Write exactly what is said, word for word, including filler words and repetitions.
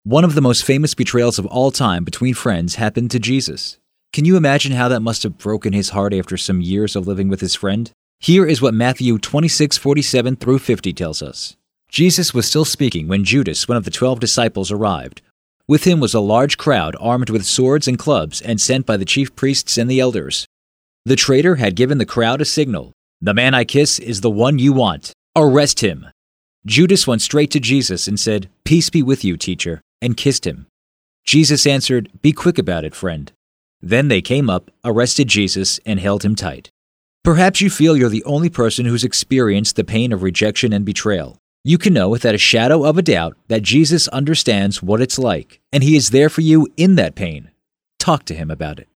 One of the most famous betrayals of all time between friends happened to Jesus. Can you imagine how that must have broken his heart after some years of living with his friend? Here is what Matthew twenty-six forty-seven through fifty tells us. Jesus was still speaking when Judas, one of the twelve disciples, arrived. With him was a large crowd armed with swords and clubs and sent by the chief priests and the elders. The traitor had given the crowd a signal. "The man I kiss is the one you want. Arrest him." Judas went straight to Jesus and said, "Peace be with you, teacher," and kissed him. Jesus answered, "Be quick about it, friend." Then they came up, arrested Jesus, and held him tight. Perhaps you feel you're the only person who's experienced the pain of rejection and betrayal. You can know without a shadow of a doubt that Jesus understands what it's like, and he is there for you in that pain. Talk to him about it.